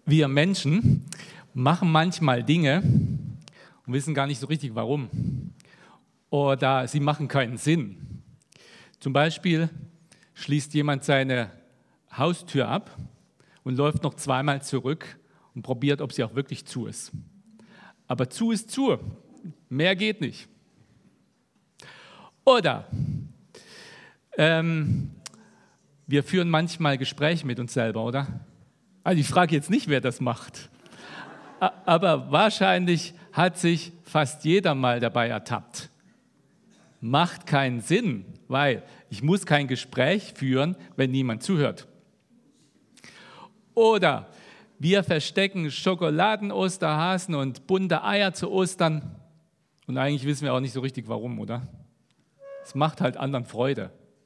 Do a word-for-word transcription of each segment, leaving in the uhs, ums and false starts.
Wir Menschen machen manchmal Dinge und wissen gar nicht so richtig, warum. Oder sie machen keinen Sinn. Zum Beispiel schließt jemand seine Haustür ab und läuft noch zweimal zurück und probiert, ob sie auch wirklich zu ist. Aber zu ist zu, mehr geht nicht. Oder ähm, wir führen manchmal Gespräche mit uns selber, oder? Also ich frage jetzt nicht, wer das macht. Aber wahrscheinlich hat sich fast jeder mal dabei ertappt. Macht keinen Sinn, weil ich muss kein Gespräch führen, wenn niemand zuhört. Oder wir verstecken Schokoladen-Osterhasen und bunte Eier zu Ostern und eigentlich wissen wir auch nicht so richtig, warum, oder? Es macht halt anderen Freude.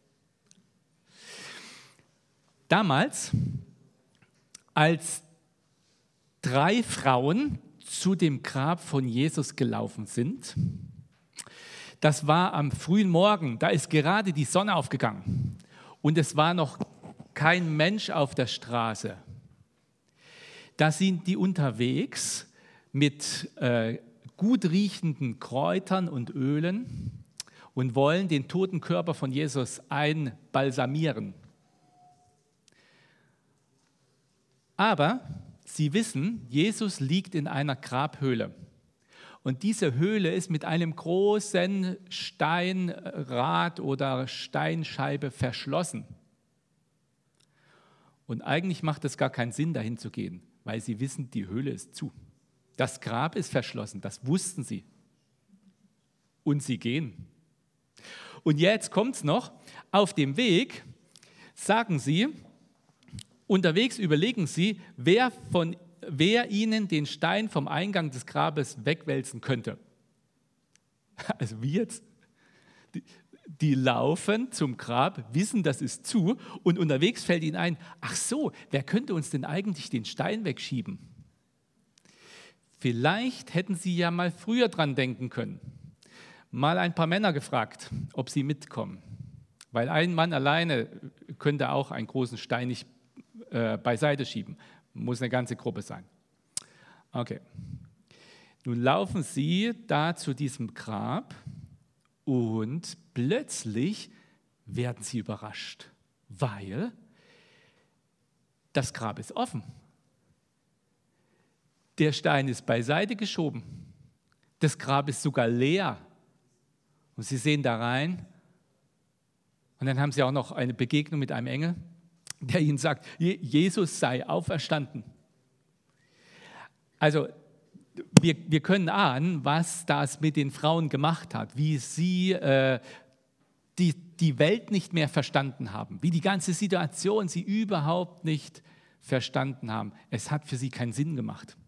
Damals, als drei Frauen zu dem Grab von Jesus gelaufen sind, das war am frühen Morgen, da ist gerade die Sonne aufgegangen und es war noch kein Mensch auf der Straße. Da sind die unterwegs mit äh, gut riechenden Kräutern und Ölen und wollen den toten Körper von Jesus einbalsamieren. Aber sie wissen, Jesus liegt in einer Grabhöhle. Und diese Höhle ist mit einem großen Steinrad oder Steinscheibe verschlossen. Und eigentlich macht es gar keinen Sinn, dahin zu gehen, weil sie wissen, die Höhle ist zu. Das Grab ist verschlossen, das wussten sie. Und sie gehen. Und jetzt kommt es noch, auf dem Weg sagen sie, unterwegs überlegen sie, wer, von, wer ihnen den Stein vom Eingang des Grabes wegwälzen könnte. Also wie jetzt? Die, die laufen zum Grab, wissen, das ist zu und unterwegs fällt ihnen ein, ach so, wer könnte uns denn eigentlich den Stein wegschieben? Vielleicht hätten sie ja mal früher dran denken können. Mal ein paar Männer gefragt, ob sie mitkommen. Weil ein Mann alleine könnte auch einen großen Stein nicht äh, beiseite schieben. Muss eine ganze Gruppe sein. Okay. Nun laufen sie da zu diesem Grab und plötzlich werden sie überrascht, weil das Grab ist offen. Der Stein ist beiseite geschoben. Das Grab ist sogar leer. Und sie sehen da rein und dann haben sie auch noch eine Begegnung mit einem Engel, der ihnen sagt, Jesus sei auferstanden. Also wir, wir können ahnen, was das mit den Frauen gemacht hat, wie sie äh, die, die Welt nicht mehr verstanden haben, wie die ganze Situation sie überhaupt nicht verstanden haben. Es hat für sie keinen Sinn gemacht.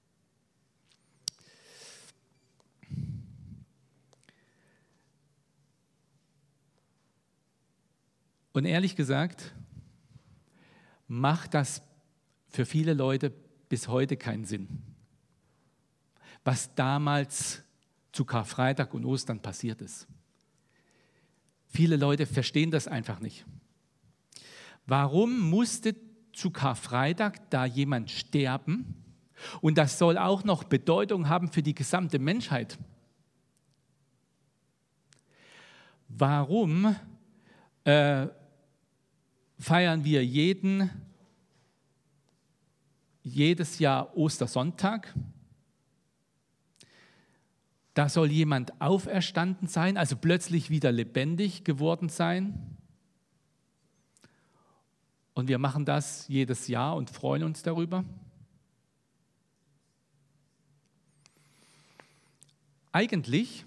Und ehrlich gesagt, macht das für viele Leute bis heute keinen Sinn. Was damals zu Karfreitag und Ostern passiert ist. Viele Leute verstehen das einfach nicht. Warum musste zu Karfreitag da jemand sterben? Und das soll auch noch Bedeutung haben für die gesamte Menschheit. Warum äh, feiern wir jeden, jedes Jahr Ostersonntag? Da soll jemand auferstanden sein, also plötzlich wieder lebendig geworden sein. Und wir machen das jedes Jahr und freuen uns darüber. Eigentlich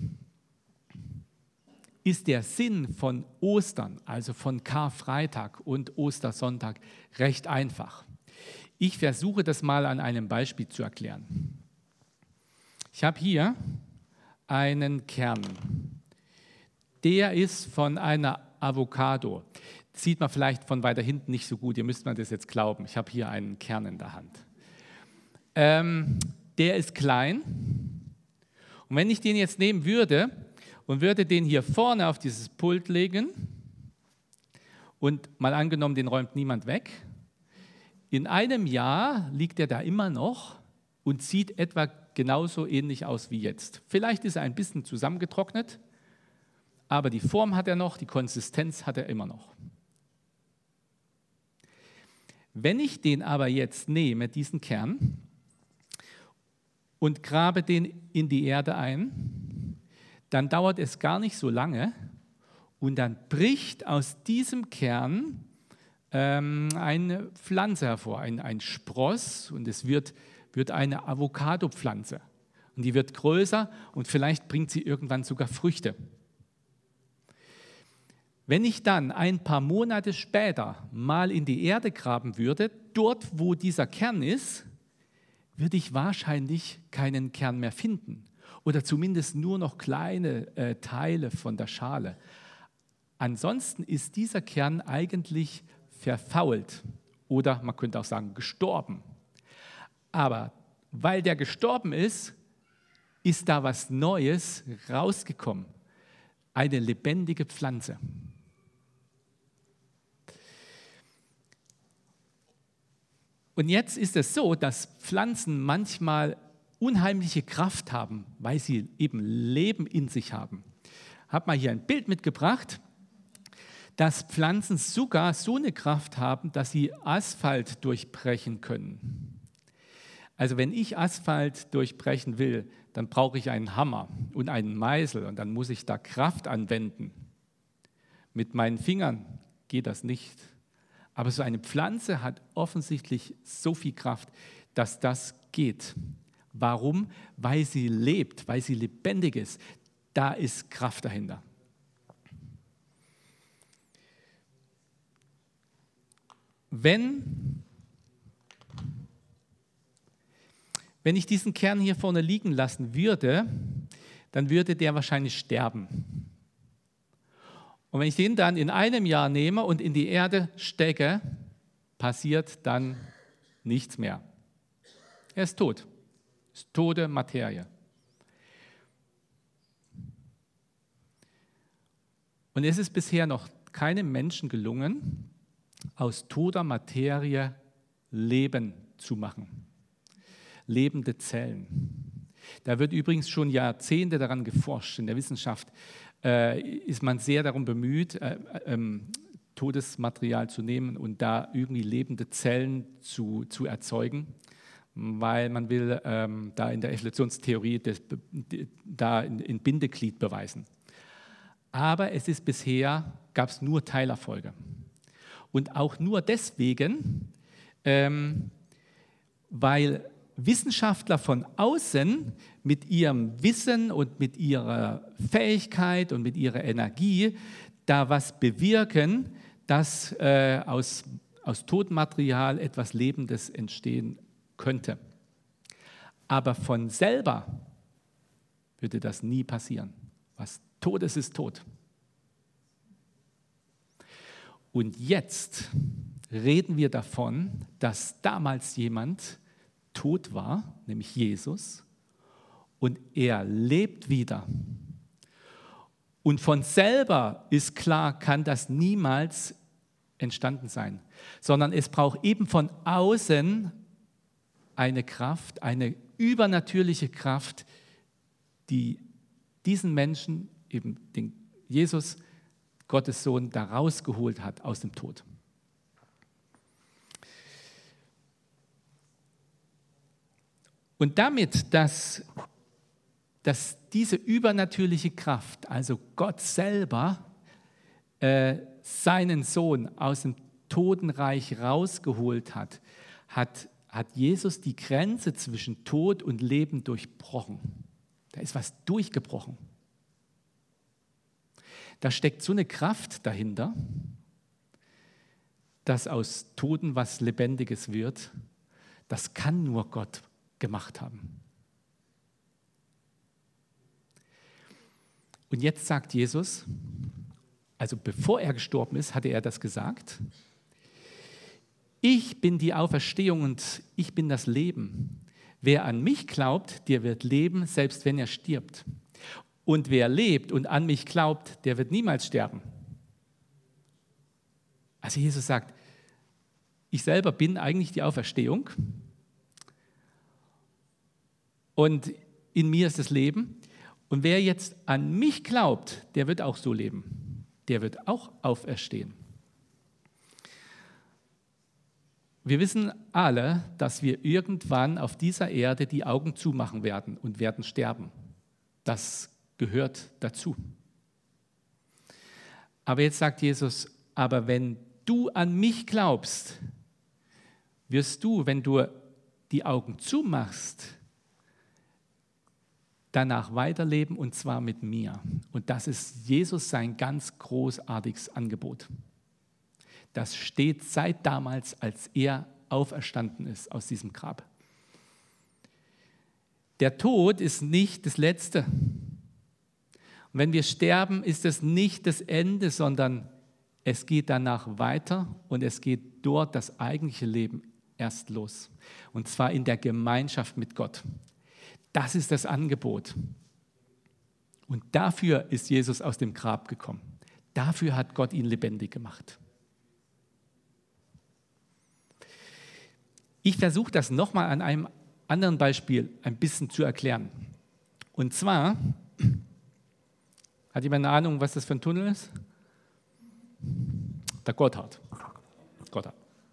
ist der Sinn von Ostern, also von Karfreitag und Ostersonntag, recht einfach. Ich versuche das mal an einem Beispiel zu erklären. Ich habe hier einen Kern. Der ist von einer Avocado. Das sieht man vielleicht von weiter hinten nicht so gut, ihr müsst mir das jetzt glauben. Ich habe hier einen Kern in der Hand. Ähm, der ist klein. Und wenn ich den jetzt nehmen würde und würde den hier vorne auf dieses Pult legen und mal angenommen, den räumt niemand weg, in einem Jahr liegt er da immer noch und sieht etwa genauso ähnlich aus wie jetzt. Vielleicht ist er ein bisschen zusammengetrocknet, aber die Form hat er noch, die Konsistenz hat er immer noch. Wenn ich den aber jetzt nehme, diesen Kern, und grabe den in die Erde ein, dann dauert es gar nicht so lange und dann bricht aus diesem Kern ähm, eine Pflanze hervor, ein, ein Spross, und es wird, wird eine Avocado-Pflanze. Und die wird größer und vielleicht bringt sie irgendwann sogar Früchte. Wenn ich dann ein paar Monate später mal in die Erde graben würde, dort wo dieser Kern ist, würde ich wahrscheinlich keinen Kern mehr finden oder zumindest nur noch kleine äh, Teile von der Schale. Ansonsten ist dieser Kern eigentlich verfault oder man könnte auch sagen gestorben. Aber weil der gestorben ist, ist da was Neues rausgekommen, eine lebendige Pflanze. Und jetzt ist es so, dass Pflanzen manchmal unheimliche Kraft haben, weil sie eben Leben in sich haben. Ich habe mal hier ein Bild mitgebracht, dass Pflanzen sogar so eine Kraft haben, dass sie Asphalt durchbrechen können. Also wenn ich Asphalt durchbrechen will, dann brauche ich einen Hammer und einen Meißel und dann muss ich da Kraft anwenden. Mit meinen Fingern geht das nicht. Aber so eine Pflanze hat offensichtlich so viel Kraft, dass das geht. Warum? Weil sie lebt, weil sie lebendig ist. Da ist Kraft dahinter. Wenn, wenn ich diesen Kern hier vorne liegen lassen würde, dann würde der wahrscheinlich sterben. Und wenn ich den dann in einem Jahr nehme und in die Erde stecke, passiert dann nichts mehr. Er ist tot. Es ist tote Materie. Und es ist bisher noch keinem Menschen gelungen, aus toter Materie Leben zu machen. Lebende Zellen. Da wird übrigens schon Jahrzehnte daran geforscht. In der Wissenschaft äh, ist man sehr darum bemüht, äh, äh, totes Material zu nehmen und da irgendwie lebende Zellen zu, zu erzeugen, weil man will ähm, da in der Evolutionstheorie das, da in Bindeglied beweisen. Aber es ist bisher, gab es nur Teilerfolge. Und auch nur deswegen, ähm, weil Wissenschaftler von außen mit ihrem Wissen und mit ihrer Fähigkeit und mit ihrer Energie da was bewirken, dass äh, aus, aus totem Material etwas Lebendes entstehen könnte. Aber von selber würde das nie passieren. Was tot ist, ist tot. Und jetzt reden wir davon, dass damals jemand tot war, nämlich Jesus, und er lebt wieder. Und von selber ist klar, kann das niemals entstanden sein, sondern es braucht eben von außen eine Kraft, eine übernatürliche Kraft, die diesen Menschen, eben den Jesus, Gottes Sohn, da rausgeholt hat aus dem Tod. Und damit, dass, dass diese übernatürliche Kraft, also Gott selber, äh, seinen Sohn aus dem Totenreich rausgeholt hat, hat, hat Jesus die Grenze zwischen Tod und Leben durchbrochen. Da ist was durchgebrochen. Da steckt so eine Kraft dahinter, dass aus Toten was Lebendiges wird. Das kann nur Gott gemacht haben. Und jetzt sagt Jesus, also bevor er gestorben ist, hatte er das gesagt: Ich bin die Auferstehung und ich bin das Leben. Wer an mich glaubt, der wird leben, selbst wenn er stirbt. Und wer lebt und an mich glaubt, der wird niemals sterben. Also Jesus sagt, ich selber bin eigentlich die Auferstehung und in mir ist das Leben. Und wer jetzt an mich glaubt, der wird auch so leben. Der wird auch auferstehen. Wir wissen alle, dass wir irgendwann auf dieser Erde die Augen zumachen werden und werden sterben. Das gehört dazu. Aber jetzt sagt Jesus, aber wenn du an mich glaubst, wirst du, wenn du die Augen zumachst, danach weiterleben und zwar mit mir. Und das ist Jesus sein ganz großartiges Angebot. Das steht seit damals, als er auferstanden ist aus diesem Grab. Der Tod ist nicht das Letzte. Und wenn wir sterben, ist es nicht das Ende, sondern es geht danach weiter und es geht dort das eigentliche Leben erst los. Und zwar in der Gemeinschaft mit Gott. Das ist das Angebot. Und dafür ist Jesus aus dem Grab gekommen. Dafür hat Gott ihn lebendig gemacht. Ich versuche das nochmal an einem anderen Beispiel ein bisschen zu erklären. Und zwar, hat jemand eine Ahnung, was das für ein Tunnel ist? Der Gotthard. Gotthard.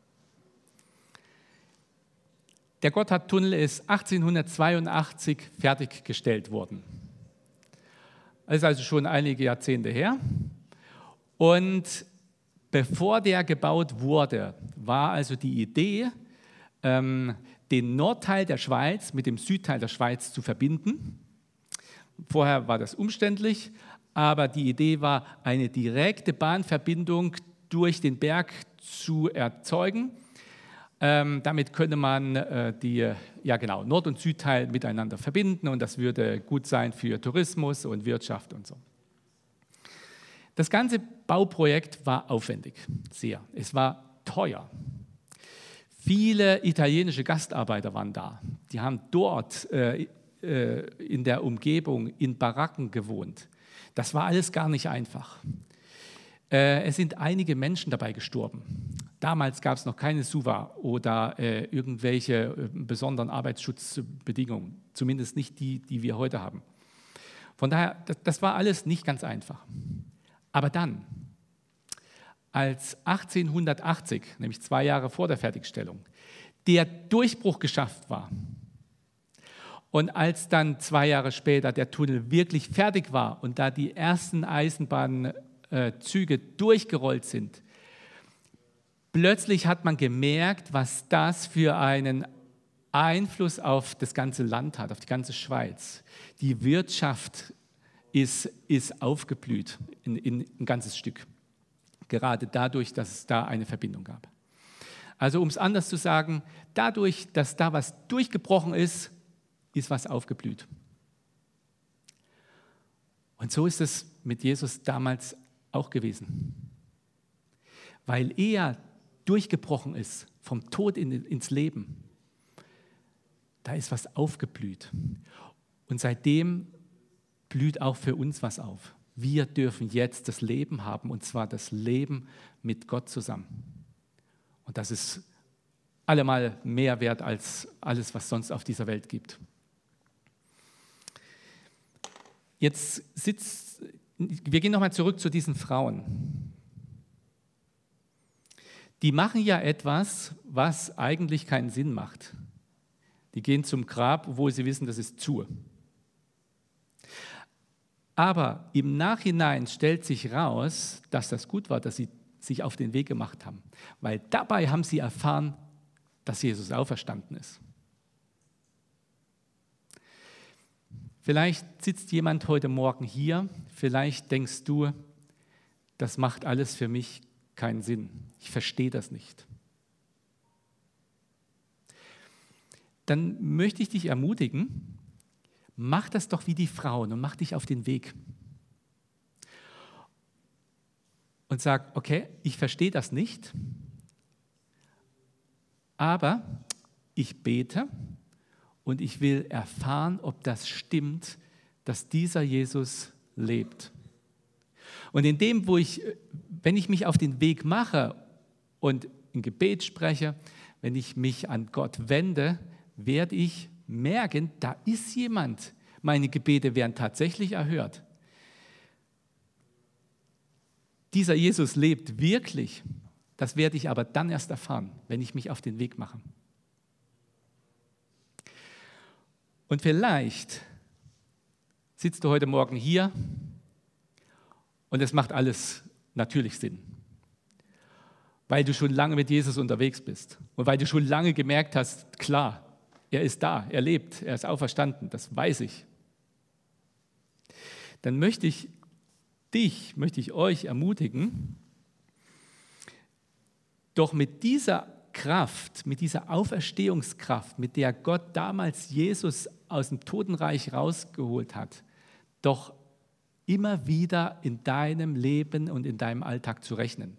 Der Gotthardtunnel ist achtzehnhundertzweiundachtzig fertiggestellt worden. Das ist also schon einige Jahrzehnte her. Und bevor der gebaut wurde, war also die Idee, ähm, den Nordteil der Schweiz mit dem Südteil der Schweiz zu verbinden. Vorher war das umständlich, aber die Idee war, eine direkte Bahnverbindung durch den Berg zu erzeugen. Ähm, damit könne man äh, die ja genau, Nord- und Südteil miteinander verbinden und das würde gut sein für Tourismus und Wirtschaft und so. Das ganze Bauprojekt war aufwendig, sehr. Es war teuer. Viele italienische Gastarbeiter waren da. Die haben dort äh, äh, in der Umgebung in Baracken gewohnt. Das war alles gar nicht einfach. Äh, es sind einige Menschen dabei gestorben. Damals gab es noch keine SUVA oder äh, irgendwelche äh, besonderen Arbeitsschutzbedingungen, zumindest nicht die, die wir heute haben. Von daher, das, das war alles nicht ganz einfach. Aber dann, als achtzehnhundertachtzig, nämlich zwei Jahre vor der Fertigstellung, der Durchbruch geschafft war und als dann zwei Jahre später der Tunnel wirklich fertig war und da die ersten Eisenbahnzüge durchgerollt sind, plötzlich hat man gemerkt, was das für einen Einfluss auf das ganze Land hat, auf die ganze Schweiz. Die Wirtschaft ist, ist aufgeblüht in, in ein ganzes Stück. Gerade dadurch, dass es da eine Verbindung gab. Also um es anders zu sagen, dadurch, dass da was durchgebrochen ist, ist was aufgeblüht. Und so ist es mit Jesus damals auch gewesen. Weil er durchgebrochen ist, vom Tod in, ins Leben, da ist was aufgeblüht. Und seitdem blüht auch für uns was auf. Wir dürfen jetzt das Leben haben, und zwar das Leben mit Gott zusammen. Und das ist allemal mehr wert als alles, was sonst auf dieser Welt gibt. Jetzt sitzt, wir gehen nochmal zurück zu diesen Frauen. Die machen ja etwas, was eigentlich keinen Sinn macht. Die gehen zum Grab, obwohl sie wissen, das ist zu. Aber im Nachhinein stellt sich raus, dass das gut war, dass sie sich auf den Weg gemacht haben. Weil dabei haben sie erfahren, dass Jesus auferstanden ist. Vielleicht sitzt jemand heute Morgen hier, vielleicht denkst du, das macht alles für mich keinen Sinn. Ich verstehe das nicht. Dann möchte ich dich ermutigen, mach das doch wie die Frauen und mach dich auf den Weg. Und sag, okay, ich verstehe das nicht, aber ich bete und ich will erfahren, ob das stimmt, dass dieser Jesus lebt. Und in dem, wo ich, wenn ich mich auf den Weg mache und ein Gebet spreche, wenn ich mich an Gott wende, werde ich merken, da ist jemand. Meine Gebete werden tatsächlich erhört. Dieser Jesus lebt wirklich. Das werde ich aber dann erst erfahren, wenn ich mich auf den Weg mache. Und vielleicht sitzt du heute Morgen hier und es macht alles natürlich Sinn, weil du schon lange mit Jesus unterwegs bist und weil du schon lange gemerkt hast, klar, er ist da, er lebt, er ist auferstanden, das weiß ich. Dann möchte ich dich, möchte ich euch ermutigen, doch mit dieser Kraft, mit dieser Auferstehungskraft, mit der Gott damals Jesus aus dem Totenreich rausgeholt hat, doch immer wieder in deinem Leben und in deinem Alltag zu rechnen.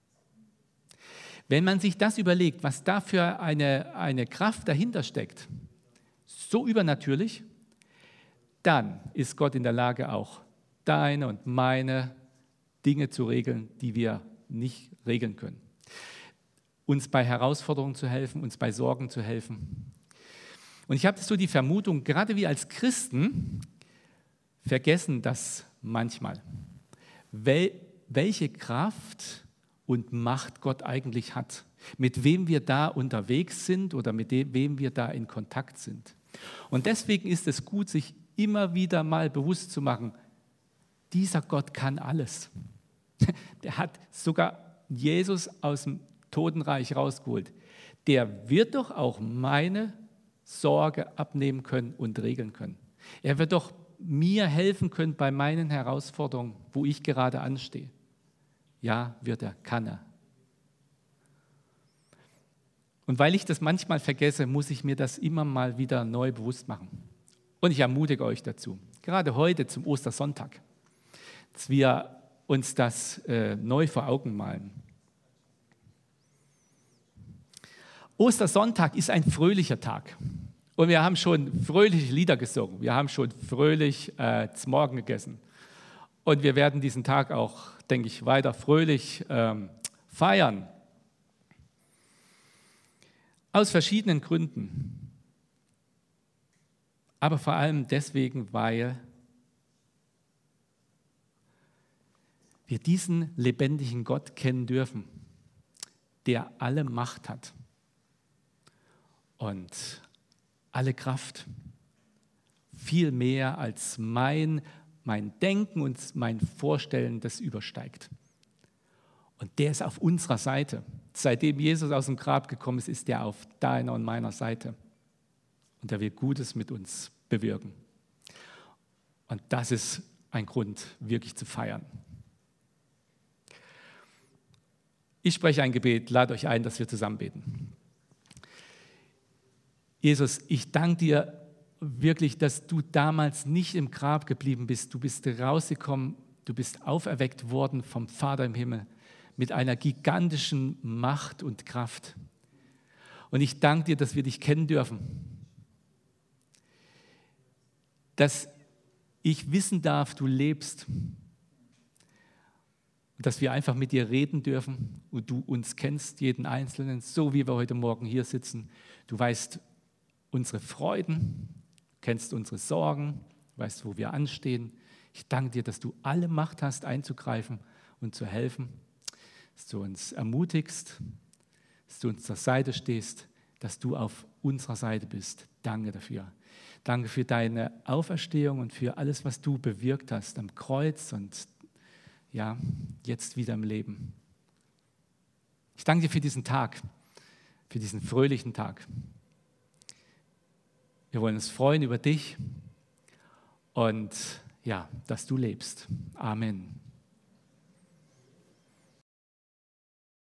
Wenn man sich das überlegt, was da für eine, eine Kraft dahinter steckt, so übernatürlich, dann ist Gott in der Lage, auch deine und meine Dinge zu regeln, die wir nicht regeln können. Uns bei Herausforderungen zu helfen, uns bei Sorgen zu helfen. Und ich habe so die Vermutung, gerade wir als Christen vergessen das manchmal, wel, welche Kraft und Macht Gott eigentlich hat, mit wem wir da unterwegs sind oder mit dem, wem wir da in Kontakt sind. Und deswegen ist es gut, sich immer wieder mal bewusst zu machen, dieser Gott kann alles. Der hat sogar Jesus aus dem Totenreich rausgeholt. Der wird doch auch meine Sorge abnehmen können und regeln können. Er wird doch mir helfen können bei meinen Herausforderungen, wo ich gerade anstehe. Ja, wird er, kann er. Und weil ich das manchmal vergesse, muss ich mir das immer mal wieder neu bewusst machen. Und ich ermutige euch dazu, gerade heute zum Ostersonntag, dass wir uns das äh, neu vor Augen malen. Ostersonntag ist ein fröhlicher Tag. Und wir haben schon fröhliche Lieder gesungen. Wir haben schon fröhlich äh, zum Morgen gegessen. Und wir werden diesen Tag auch, denke ich, weiter fröhlich ähm, feiern. Aus verschiedenen Gründen. Aber vor allem deswegen, weil wir diesen lebendigen Gott kennen dürfen, der alle Macht hat und alle Kraft, viel mehr als mein, mein Denken und mein Vorstellen das übersteigt. Und der ist auf unserer Seite. Seitdem Jesus aus dem Grab gekommen ist, ist er auf deiner und meiner Seite. Und er will Gutes mit uns bewirken. Und das ist ein Grund, wirklich zu feiern. Ich spreche ein Gebet, lade euch ein, dass wir zusammen beten. Jesus, ich danke dir wirklich, dass du damals nicht im Grab geblieben bist. Du bist rausgekommen, du bist auferweckt worden vom Vater im Himmel mit einer gigantischen Macht und Kraft. Und ich danke dir, dass wir dich kennen dürfen. Dass ich wissen darf, du lebst. Und dass wir einfach mit dir reden dürfen und du uns kennst, jeden Einzelnen, so wie wir heute Morgen hier sitzen. Du weißt unsere Freuden, kennst unsere Sorgen, weißt, wo wir anstehen. Ich danke dir, dass du alle Macht hast, einzugreifen und zu helfen, dass du uns ermutigst, dass du uns zur Seite stehst, dass du auf unserer Seite bist. Danke dafür. Danke für deine Auferstehung und für alles, was du bewirkt hast am Kreuz und ja, jetzt wieder im Leben. Ich danke dir für diesen Tag, für diesen fröhlichen Tag. Wir wollen uns freuen über dich und ja, dass du lebst. Amen.